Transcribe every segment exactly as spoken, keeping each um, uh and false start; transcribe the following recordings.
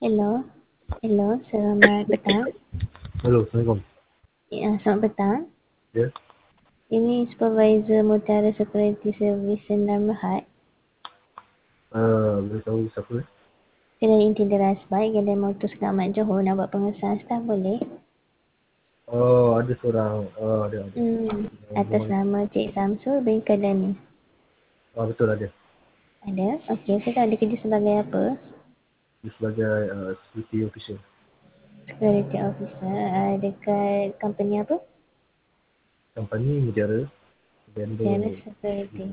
Hello, hello, selamat petang. Halo, Assalamualaikum. Ya, selamat petang. Ya, Ini Supervisor Mutiara Security Service Sendang Berhad. uh, boleh tahu siapa? Saya dari Inti Deras Baik, Kedai Motor Selamat Johor. Nak buat pengesahan staf boleh? Oh, ada seorang. Oh, ada, ada. Hmm, Yang atas memang, nama Cik Samsul bin Kadani. oh, betul ada. Ada? Okey, saya tahu dia kerja sebagai apa? Dia sebagai uh, security official. Security Officer. Uh, dekat company apa? Company Mutiara. Mutiara Vendor. Security.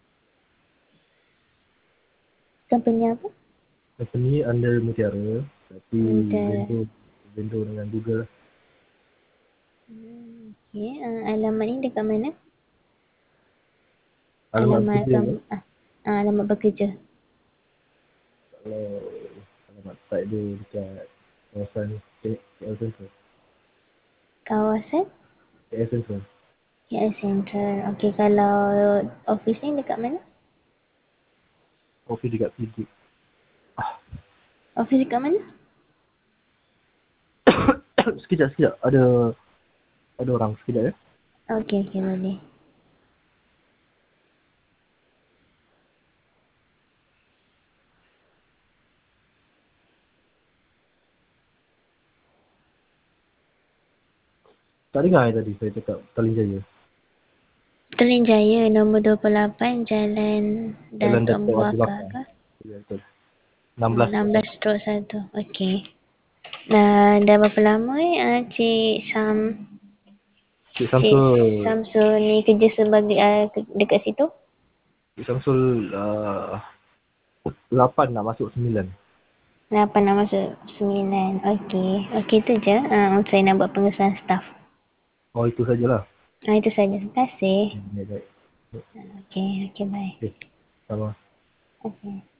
Company apa? Company under Mutiara. Tapi Mutiara. vendor, vendor dengan Google. Hmm, okey, uh, alamat ni dekat mana? Alamat Alamat bekerja. kam ah, ah, alamat bekerja. Kalau alamat site dia dekat kawasan K L Central. Kawasan K L Central. K L Central. Okey, kalau office ni dekat mana? Office dekat Pidik. Office dekat mana? sekejap, sekejap. Ada ada orang. Sekejap ya. Okey, okey, boleh. Tak dengar yang tadi saya cakap Taling Jaya. Telin Jaya nombor dua puluh lapan Jalan Jalan Datuk Datuk Abu Abdul Bakar Bakar. ke? Ya, betul. Oh, enam belas. enam belas stroke satu. Okey. Dah, dah berapa lama eh uh, Cik Sam Cik Cik Samsul, Samsul ni kerja sebagai uh, dekat situ? Cik Samsul uh, lapan nak masuk sembilan. lapan nak masuk sembilan. Okey. Okey tu je. Uh, saya nak buat pengesahan staff. Oh, itu sajalah. Ah, itu saja. Terima kasih. Hmm, ya, baik. Okey, okey, bye. Okey, sama. Okey.